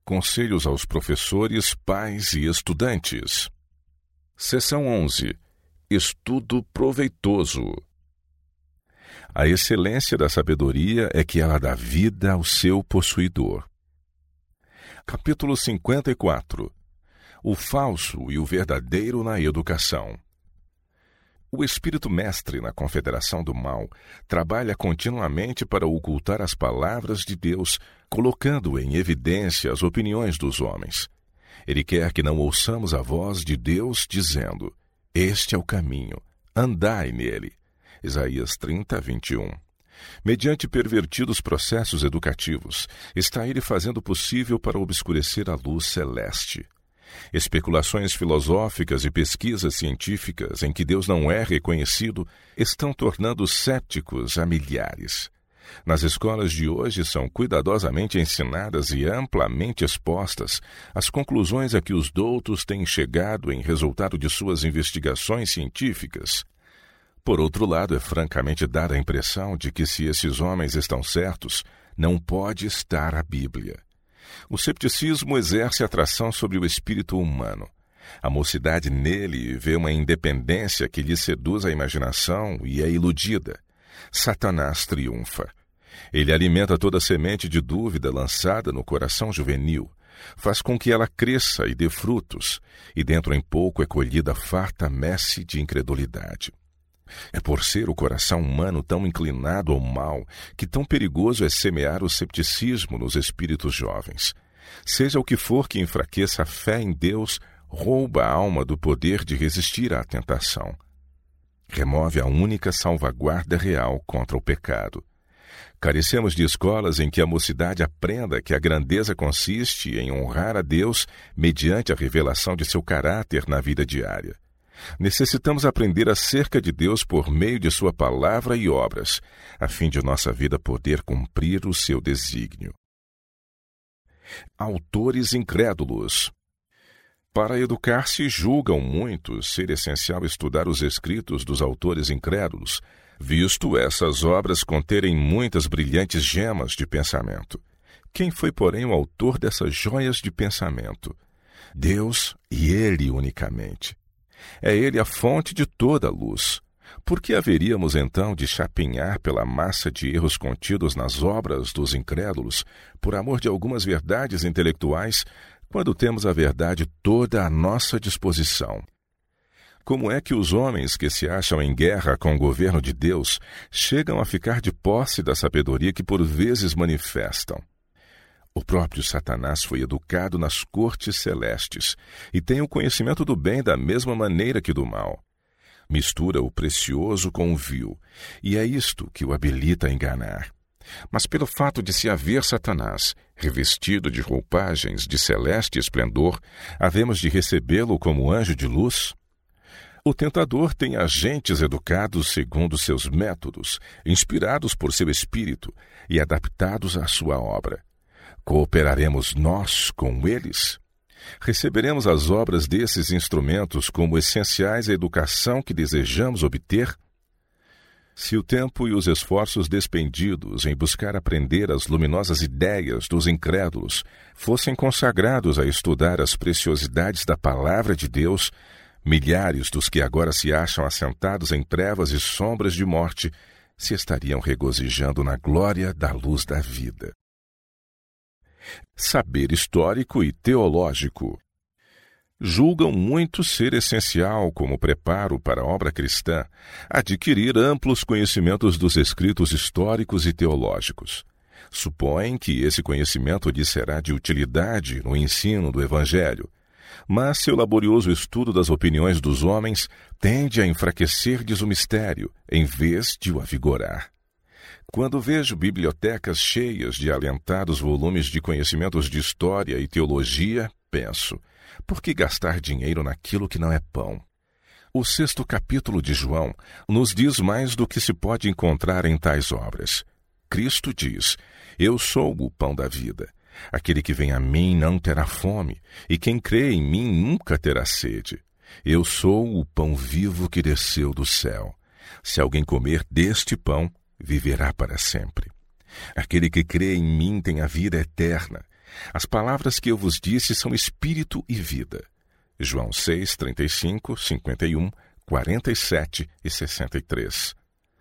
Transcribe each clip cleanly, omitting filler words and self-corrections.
Conselhos aos professores, pais e estudantes. Seção 11. Estudo proveitoso. A excelência da sabedoria é que ela dá vida ao seu possuidor. Capítulo 54. O falso e o verdadeiro na educação. O espírito mestre na confederação do mal trabalha continuamente para ocultar as palavras de Deus, colocando em evidência as opiniões dos homens. Ele quer que não ouçamos a voz de Deus dizendo: "Este é o caminho, andai nele." Isaías 30, 21. Mediante pervertidos processos educativos, está ele fazendo o possível para obscurecer a luz celeste. Especulações filosóficas e pesquisas científicas em que Deus não é reconhecido estão tornando céticos a milhares. Nas escolas de hoje são cuidadosamente ensinadas e amplamente expostas as conclusões a que os doutos têm chegado em resultado de suas investigações científicas. Por outro lado, é francamente dada a impressão de que se esses homens estão certos, não pode estar a Bíblia. O cepticismo exerce atração sobre o espírito humano. A mocidade nele vê uma independência que lhe seduz a imaginação e é iludida. Satanás triunfa. Ele alimenta toda semente de dúvida lançada no coração juvenil, faz com que ela cresça e dê frutos, e dentro em pouco é colhida farta messe de incredulidade. É por ser o coração humano tão inclinado ao mal que tão perigoso é semear o cepticismo nos espíritos jovens. Seja o que for que enfraqueça a fé em Deus, rouba a alma do poder de resistir à tentação. Remove a única salvaguarda real contra o pecado. Carecemos de escolas em que a mocidade aprenda que a grandeza consiste em honrar a Deus mediante a revelação de seu caráter na vida diária. Necessitamos aprender acerca de Deus por meio de sua palavra e obras, a fim de nossa vida poder cumprir o seu desígnio. Autores incrédulos. Para educar-se, julgam muitos ser essencial estudar os escritos dos autores incrédulos, visto essas obras conterem muitas brilhantes gemas de pensamento. Quem foi, porém, o autor dessas joias de pensamento? Deus, e Ele unicamente. É Ele a fonte de toda a luz. Por que haveríamos, então, de chapinhar pela massa de erros contidos nas obras dos incrédulos, por amor de algumas verdades intelectuais, quando temos a verdade toda à nossa disposição? Como é que os homens que se acham em guerra com o governo de Deus chegam a ficar de posse da sabedoria que por vezes manifestam? O próprio Satanás foi educado nas cortes celestes e tem o conhecimento do bem da mesma maneira que do mal. Mistura o precioso com o vil, e é isto que o habilita a enganar. Mas pelo fato de se haver Satanás, revestido de roupagens de celeste esplendor, havemos de recebê-lo como anjo de luz? O tentador tem agentes educados segundo seus métodos, inspirados por seu espírito e adaptados à sua obra. Cooperaremos nós com eles? Receberemos as obras desses instrumentos como essenciais à educação que desejamos obter? Se o tempo e os esforços despendidos em buscar aprender as luminosas ideias dos incrédulos fossem consagrados a estudar as preciosidades da palavra de Deus, milhares dos que agora se acham assentados em trevas e sombras de morte se estariam regozijando na glória da luz da vida. Saber histórico e teológico. Julgam muito ser essencial, como preparo para a obra cristã, adquirir amplos conhecimentos dos escritos históricos e teológicos. Supõem que esse conhecimento lhe será de utilidade no ensino do Evangelho, mas seu laborioso estudo das opiniões dos homens tende a enfraquecer-lhes o mistério, em vez de o avigorar. Quando vejo bibliotecas cheias de alentados volumes de conhecimentos de história e teologia, penso: por que gastar dinheiro naquilo que não é pão? O 6º capítulo de João nos diz mais do que se pode encontrar em tais obras. Cristo diz: "Eu sou o pão da vida. Aquele que vem a mim não terá fome, e quem crê em mim nunca terá sede. Eu sou o pão vivo que desceu do céu. Se alguém comer deste pão, viverá para sempre. Aquele que crê em mim tem a vida eterna, As palavras que eu vos disse são espírito e vida. João 6, 35, 51, 47 e 63.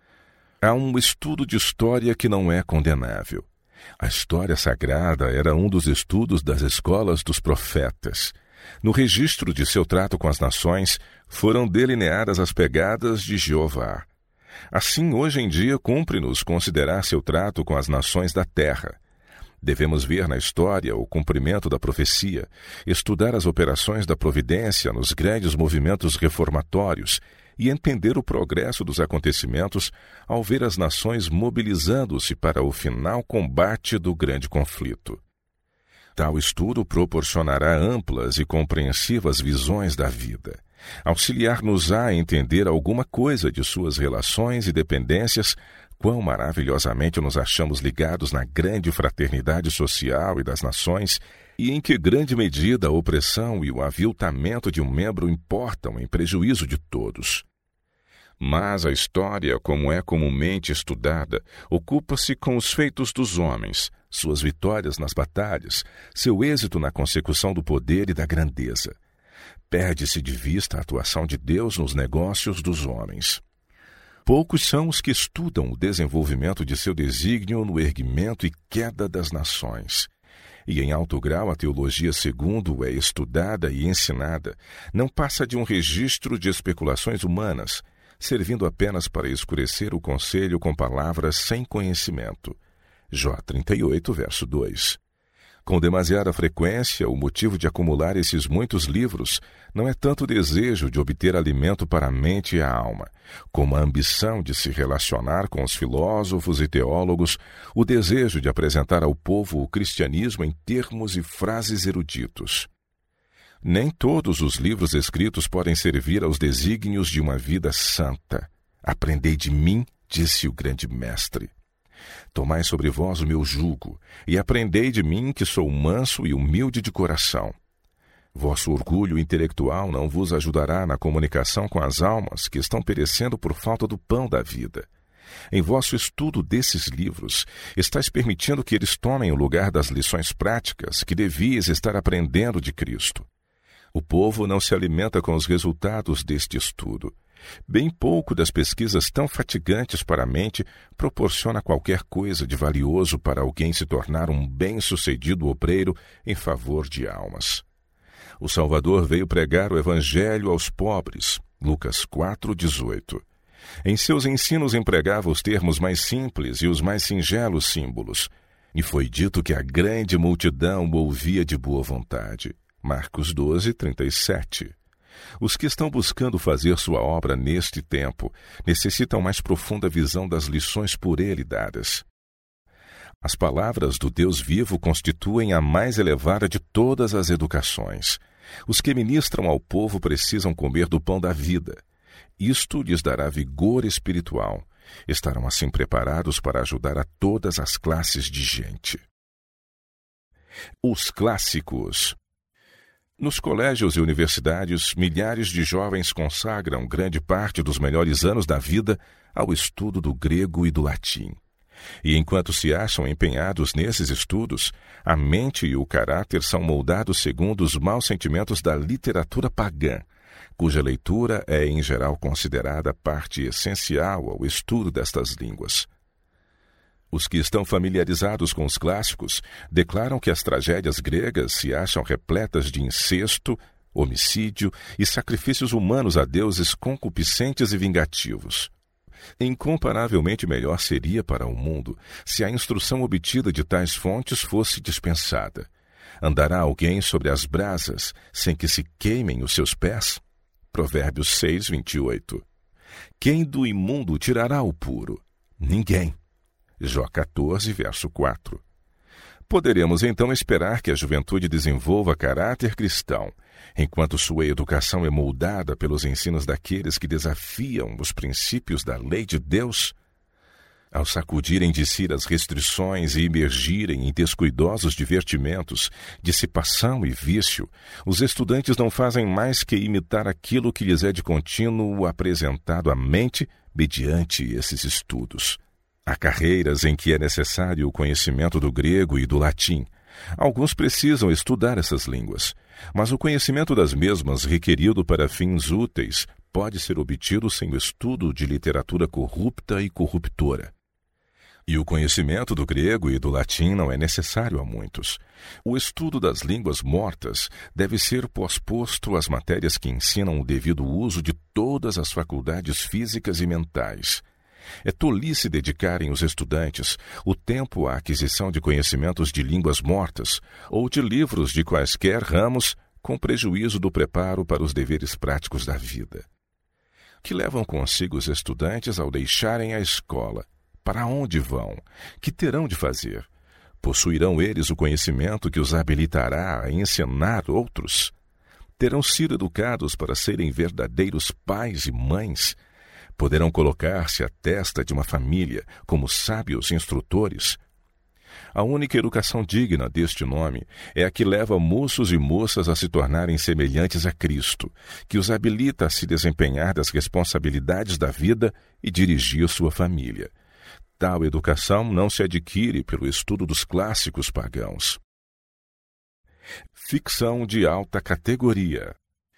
Há um estudo de história que não é condenável. A história sagrada era um dos estudos das escolas dos profetas. No registro de seu trato com as nações, foram delineadas as pegadas de Jeová. Assim, hoje em dia, cumpre-nos considerar seu trato com as nações da terra. Devemos ver na história o cumprimento da profecia, estudar as operações da providência nos grandes movimentos reformatórios e entender o progresso dos acontecimentos ao ver as nações mobilizando-se para o final combate do grande conflito. Tal estudo proporcionará amplas e compreensivas visões da vida, auxiliar-nos-á a entender alguma coisa de suas relações e dependências, quão maravilhosamente nos achamos ligados na grande fraternidade social e das nações, e em que grande medida a opressão e o aviltamento de um membro importam em prejuízo de todos. Mas a história, como é comumente estudada, ocupa-se com os feitos dos homens, suas vitórias nas batalhas, seu êxito na consecução do poder e da grandeza. Perde-se de vista a atuação de Deus nos negócios dos homens. Poucos são os que estudam o desenvolvimento de seu desígnio no erguimento e queda das nações. E em alto grau a teologia, segundo é estudada e ensinada, não passa de um registro de especulações humanas, servindo apenas para escurecer o conselho com palavras sem conhecimento. Jó 38, verso 2. Com demasiada frequência, o motivo de acumular esses muitos livros não é tanto o desejo de obter alimento para a mente e a alma, como a ambição de se relacionar com os filósofos e teólogos, o desejo de apresentar ao povo o cristianismo em termos e frases eruditos. Nem todos os livros escritos podem servir aos desígnios de uma vida santa. Aprendei de mim, disse o grande mestre. Tomai sobre vós o meu jugo, e aprendei de mim, que sou manso e humilde de coração. Vosso orgulho intelectual não vos ajudará na comunicação com as almas que estão perecendo por falta do pão da vida. Em vosso estudo desses livros, estáis permitindo que eles tomem o lugar das lições práticas que devias estar aprendendo de Cristo. O povo não se alimenta com os resultados deste estudo. Bem pouco das pesquisas tão fatigantes para a mente proporciona qualquer coisa de valioso para alguém se tornar um bem-sucedido obreiro em favor de almas. O Salvador veio pregar o Evangelho aos pobres, Lucas 4:18. Em seus ensinos empregava os termos mais simples e os mais singelos símbolos, e foi dito que a grande multidão o ouvia de boa vontade, Marcos 12:37. Os que estão buscando fazer sua obra neste tempo necessitam mais profunda visão das lições por ele dadas. As palavras do Deus vivo constituem a mais elevada de todas as educações. Os que ministram ao povo precisam comer do pão da vida. Isto lhes dará vigor espiritual. Estarão assim preparados para ajudar a todas as classes de gente. Os clássicos. Nos colégios e universidades, milhares de jovens consagram grande parte dos melhores anos da vida ao estudo do grego e do latim. E enquanto se acham empenhados nesses estudos, a mente e o caráter são moldados segundo os maus sentimentos da literatura pagã, cuja leitura é, em geral, considerada parte essencial ao estudo destas línguas. Os que estão familiarizados com os clássicos declaram que as tragédias gregas se acham repletas de incesto, homicídio e sacrifícios humanos a deuses concupiscentes e vingativos. Incomparavelmente melhor seria para o mundo se a instrução obtida de tais fontes fosse dispensada. Andará alguém sobre as brasas sem que se queimem os seus pés? Provérbios 6:28. Quem do imundo tirará o puro? Ninguém. Jó 14, verso 4. Poderemos então esperar que a juventude desenvolva caráter cristão, enquanto sua educação é moldada pelos ensinos daqueles que desafiam os princípios da lei de Deus? Ao sacudirem de si as restrições e imergirem em descuidosos divertimentos, dissipação e vício, os estudantes não fazem mais que imitar aquilo que lhes é de contínuo apresentado à mente mediante esses estudos. Há carreiras em que é necessário o conhecimento do grego e do latim, Alguns precisam estudar essas línguas, mas o conhecimento das mesmas requerido para fins úteis pode ser obtido sem o estudo de literatura corrupta e corruptora. E o conhecimento do grego e do latim não é necessário a muitos. O estudo das línguas mortas deve ser posposto às matérias que ensinam o devido uso de todas as faculdades físicas e mentais. É tolice dedicarem os estudantes o tempo à aquisição de conhecimentos de línguas mortas ou de livros de quaisquer ramos, com prejuízo do preparo para os deveres práticos da vida. Que levam consigo os estudantes ao deixarem a escola? Para onde vão? Que terão de fazer? Possuirão eles o conhecimento que os habilitará a ensinar outros? Terão sido educados para serem verdadeiros pais e mães? Poderão colocar-se à testa de uma família como sábios instrutores? A única educação digna deste nome é a que leva moços e moças a se tornarem semelhantes a Cristo, que os habilita a se desempenhar das responsabilidades da vida e dirigir sua família. Tal educação não se adquire pelo estudo dos clássicos pagãos. Ficção de alta categoria.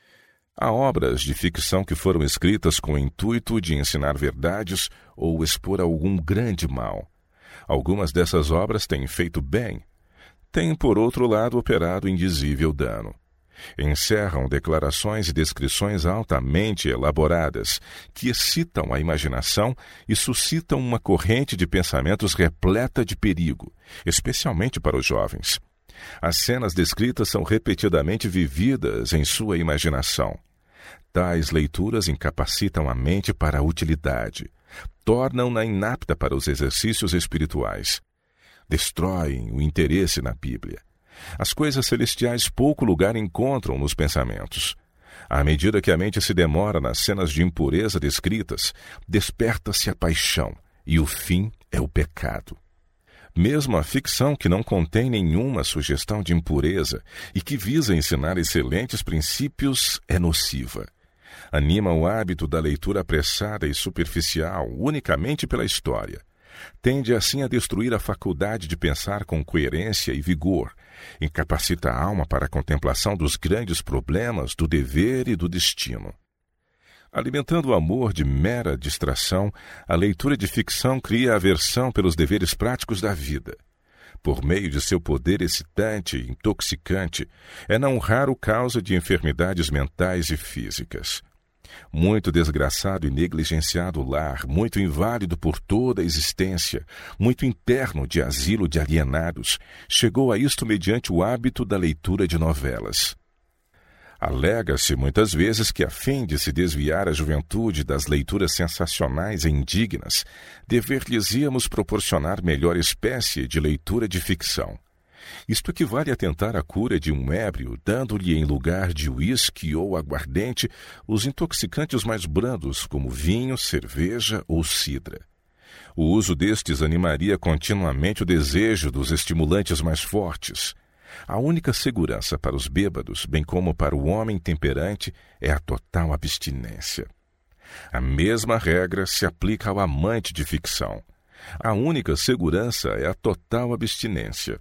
Há obras de ficção que foram escritas com o intuito de ensinar verdades ou expor algum grande mal. Algumas dessas obras têm feito bem, têm, por outro lado, operado indizível dano. Encerram declarações e descrições altamente elaboradas, que excitam a imaginação e suscitam uma corrente de pensamentos repleta de perigo, especialmente para os jovens. As cenas descritas são repetidamente vividas em sua imaginação. Tais leituras incapacitam a mente para a utilidade, tornam-na inapta para os exercícios espirituais, destroem o interesse na Bíblia. As coisas celestiais pouco lugar encontram nos pensamentos. À medida que a mente se demora nas cenas de impureza descritas, desperta-se a paixão, e o fim é o pecado. Mesmo a ficção que não contém nenhuma sugestão de impureza e que visa ensinar excelentes princípios é nociva. Anima o hábito da leitura apressada e superficial unicamente pela história. Tende assim a destruir a faculdade de pensar com coerência e vigor, incapacita a alma para a contemplação dos grandes problemas do dever e do destino. Alimentando o amor de mera distração, a leitura de ficção cria aversão pelos deveres práticos da vida. Por meio de seu poder excitante e intoxicante, é não raro causa de enfermidades mentais e físicas. Muito desgraçado e negligenciado lar, muito inválido por toda a existência, muito interno de asilo de alienados, chegou a isto mediante o hábito da leitura de novelas. Alega-se muitas vezes que, a fim de se desviar a juventude das leituras sensacionais e indignas, dever-lhes-íamos proporcionar melhor espécie de leitura de ficção. Isto equivale a tentar a cura de um ébrio, dando-lhe em lugar de uísque ou aguardente os intoxicantes mais brandos, como vinho, cerveja ou cidra. O uso destes animaria continuamente o desejo dos estimulantes mais fortes. A única segurança para os bêbados, bem como para o homem temperante, é a total abstinência. A mesma regra se aplica ao amante de ficção. A única segurança é a total abstinência.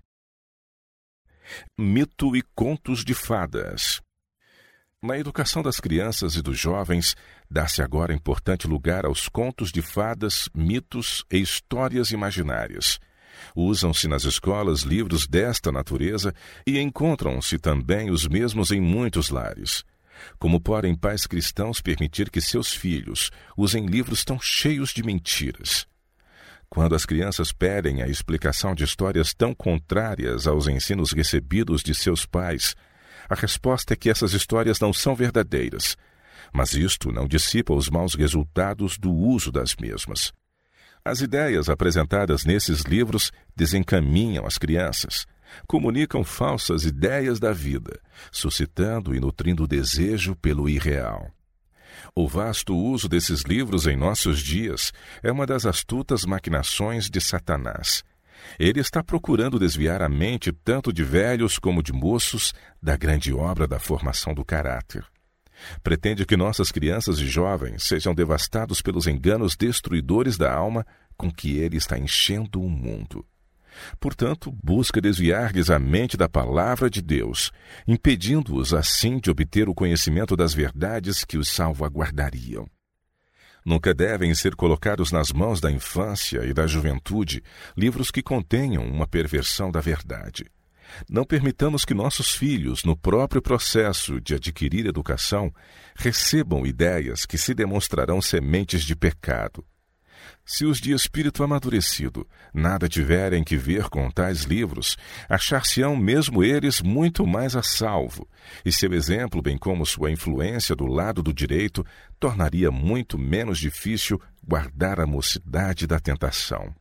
Mito e contos de fadas. Na educação das crianças e dos jovens, dá-se agora importante lugar aos contos de fadas, mitos e histórias imaginárias. Usam-se nas escolas livros desta natureza e encontram-se também os mesmos em muitos lares. Como podem pais cristãos permitir que seus filhos usem livros tão cheios de mentiras? Quando as crianças pedem a explicação de histórias tão contrárias aos ensinos recebidos de seus pais, a resposta é que essas histórias não são verdadeiras, mas isto não dissipa os maus resultados do uso das mesmas. As ideias apresentadas nesses livros desencaminham as crianças, comunicam falsas ideias da vida, suscitando e nutrindo o desejo pelo irreal. O vasto uso desses livros em nossos dias é uma das astutas maquinações de Satanás. Ele está procurando desviar a mente tanto de velhos como de moços da grande obra da formação do caráter. Pretende que nossas crianças e jovens sejam devastados pelos enganos destruidores da alma com que ele está enchendo o mundo. Portanto, busca desviar-lhes a mente da palavra de Deus, impedindo-os assim de obter o conhecimento das verdades que os salvaguardariam. Nunca devem ser colocados nas mãos da infância e da juventude livros que contenham uma perversão da verdade. Não permitamos que nossos filhos, no próprio processo de adquirir educação, recebam ideias que se demonstrarão sementes de pecado. Se os de espírito amadurecido nada tiverem que ver com tais livros, achar-se-ão mesmo eles muito mais a salvo, e seu exemplo, bem como sua influência do lado do direito, tornaria muito menos difícil guardar a mocidade da tentação.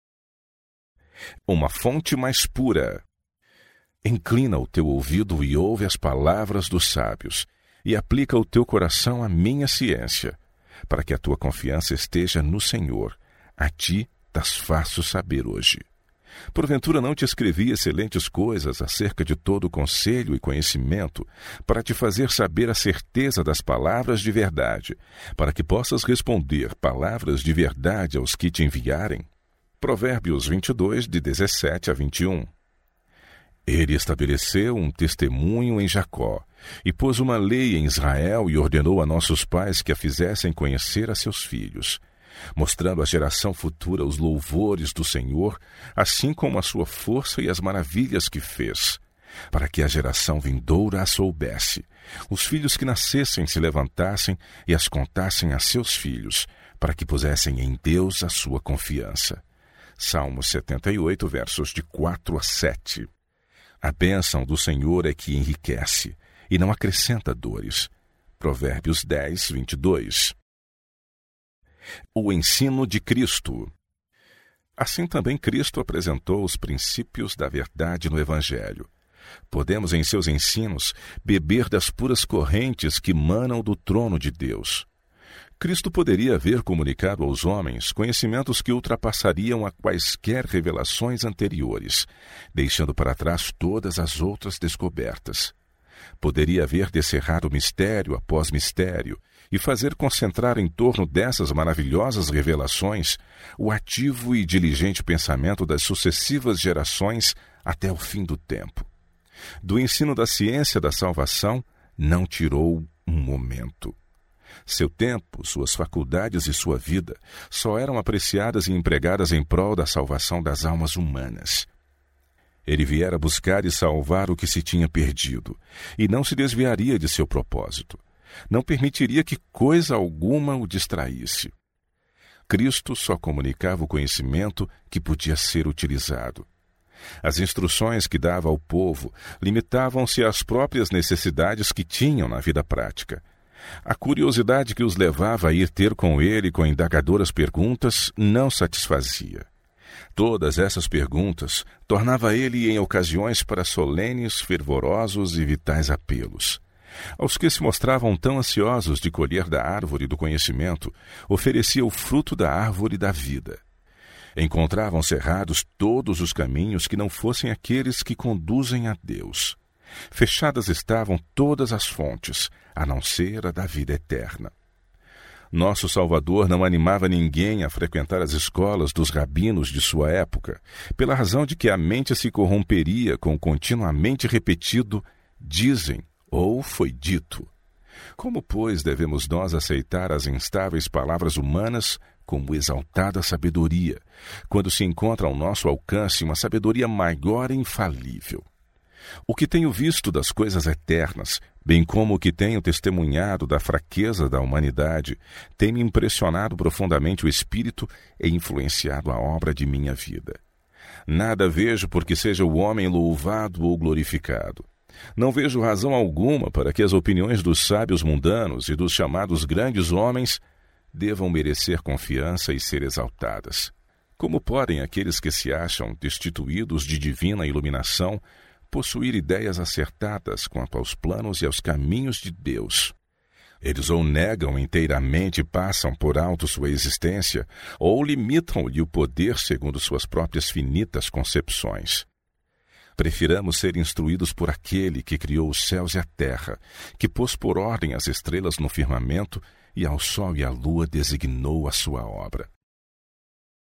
Uma fonte mais pura. Inclina o teu ouvido e ouve as palavras dos sábios, e aplica o teu coração à minha ciência, para que a tua confiança esteja no Senhor. A ti tas faço saber hoje. Porventura não te escrevi excelentes coisas acerca de todo o conselho e conhecimento, para te fazer saber a certeza das palavras de verdade, para que possas responder palavras de verdade aos que te enviarem? Provérbios 22, de 17 a 21. Ele estabeleceu um testemunho em Jacó, e pôs uma lei em Israel e ordenou a nossos pais que a fizessem conhecer a seus filhos, mostrando à geração futura os louvores do Senhor, assim como a sua força e as maravilhas que fez, para que a geração vindoura a soubesse, os filhos que nascessem se levantassem e as contassem a seus filhos, para que pusessem em Deus a sua confiança. Salmos 78, versos de 4 a 7. A bênção do Senhor é que enriquece e não acrescenta dores. Provérbios 10, 22. O ensino de Cristo. Assim também Cristo apresentou os princípios da verdade no Evangelho. Podemos, em seus ensinos, beber das puras correntes que manam do trono de Deus. Cristo poderia haver comunicado aos homens conhecimentos que ultrapassariam a quaisquer revelações anteriores, deixando para trás todas as outras descobertas. Poderia haver descerrado mistério após mistério e fazer concentrar em torno dessas maravilhosas revelações o ativo e diligente pensamento das sucessivas gerações até o fim do tempo. Do ensino da ciência da salvação, não tirou um momento. Seu tempo, suas faculdades e sua vida só eram apreciadas e empregadas em prol da salvação das almas humanas. Ele viera buscar e salvar o que se tinha perdido, e não se desviaria de seu propósito. Não permitiria que coisa alguma o distraísse. Cristo só comunicava o conhecimento que podia ser utilizado. As instruções que dava ao povo limitavam-se às próprias necessidades que tinham na vida prática. A curiosidade que os levava a ir ter com ele com indagadoras perguntas não satisfazia. Todas essas perguntas tornava ele em ocasiões para solenes, fervorosos e vitais apelos. Aos que se mostravam tão ansiosos de colher da árvore do conhecimento, oferecia o fruto da árvore da vida. Encontravam cerrados todos os caminhos que não fossem aqueles que conduzem a Deus. Fechadas estavam todas as fontes, a não ser a da vida eterna. Nosso Salvador não animava ninguém a frequentar as escolas dos rabinos de sua época, pela razão de que a mente se corromperia com o continuamente repetido dizem ou foi dito. Como, pois, devemos nós aceitar as instáveis palavras humanas como exaltada sabedoria, quando se encontra ao nosso alcance uma sabedoria maior e infalível? O que tenho visto das coisas eternas, bem como o que tenho testemunhado da fraqueza da humanidade, tem me impressionado profundamente o espírito e influenciado a obra de minha vida. Nada vejo por que seja o homem louvado ou glorificado. Não vejo razão alguma para que as opiniões dos sábios mundanos e dos chamados grandes homens devam merecer confiança e ser exaltadas. Como podem aqueles que se acham destituídos de divina iluminação possuir ideias acertadas quanto aos planos e aos caminhos de Deus? Eles ou negam inteiramente e passam por alto sua existência, ou limitam-lhe o poder segundo suas próprias finitas concepções. Prefiramos ser instruídos por aquele que criou os céus e a terra, que pôs por ordem as estrelas no firmamento e ao sol e à lua designou a sua obra.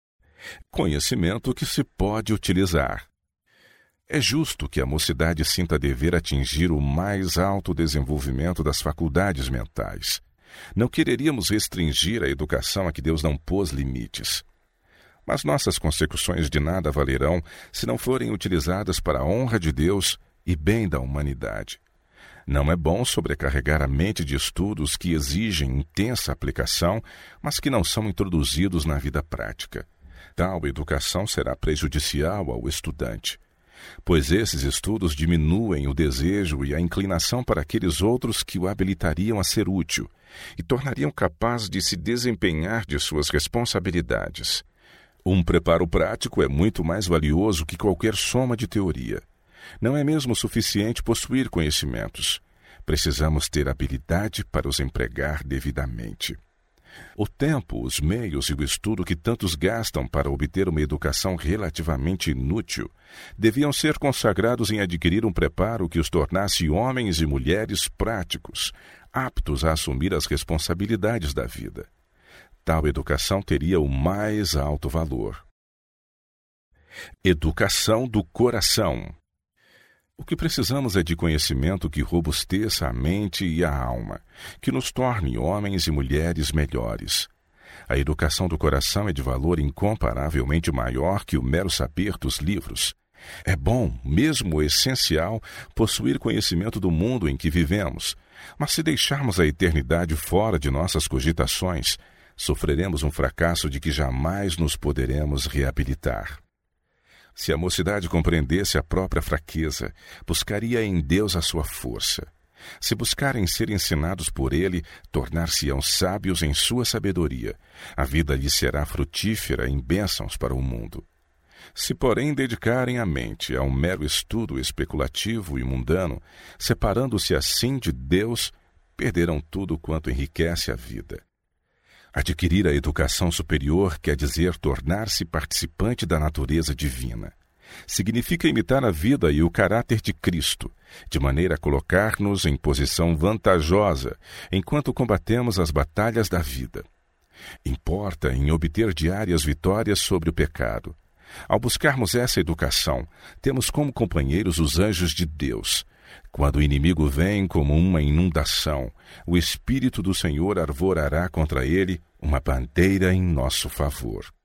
Conhecimento que se pode utilizar. É justo que a mocidade sinta dever atingir o mais alto desenvolvimento das faculdades mentais. Não quereríamos restringir a educação a que Deus não pôs limites. Mas nossas consecuções de nada valerão se não forem utilizadas para a honra de Deus e bem da humanidade. Não é bom sobrecarregar a mente de estudos que exigem intensa aplicação, mas que não são introduzidos na vida prática. Tal educação será prejudicial ao estudante, pois esses estudos diminuem o desejo e a inclinação para aqueles outros que o habilitariam a ser útil e tornariam capaz de se desempenhar de suas responsabilidades. Um preparo prático é muito mais valioso que qualquer soma de teoria. Não é mesmo suficiente possuir conhecimentos. Precisamos ter habilidade para os empregar devidamente. O tempo, os meios e o estudo que tantos gastam para obter uma educação relativamente inútil deviam ser consagrados em adquirir um preparo que os tornasse homens e mulheres práticos, aptos a assumir as responsabilidades da vida. Tal educação teria o mais alto valor. Educação do coração. O que precisamos é de conhecimento que robusteça a mente e a alma, que nos torne homens e mulheres melhores. A educação do coração é de valor incomparavelmente maior que o mero saber dos livros. É bom, mesmo essencial, possuir conhecimento do mundo em que vivemos, mas se deixarmos a eternidade fora de nossas cogitações, sofreremos um fracasso de que jamais nos poderemos reabilitar. Se a mocidade compreendesse a própria fraqueza, buscaria em Deus a sua força. Se buscarem ser ensinados por Ele, tornar-se-ão sábios em sua sabedoria. A vida lhes será frutífera em bênçãos para o mundo. Se, porém, dedicarem a mente a um mero estudo especulativo e mundano, separando-se assim de Deus, perderão tudo quanto enriquece a vida. Adquirir a educação superior quer dizer tornar-se participante da natureza divina. Significa imitar a vida e o caráter de Cristo, de maneira a colocar-nos em posição vantajosa enquanto combatemos as batalhas da vida. Importa em obter diárias vitórias sobre o pecado. Ao buscarmos essa educação, temos como companheiros os anjos de Deus. Quando o inimigo vem como uma inundação, o Espírito do Senhor arvorará contra ele uma bandeira em nosso favor.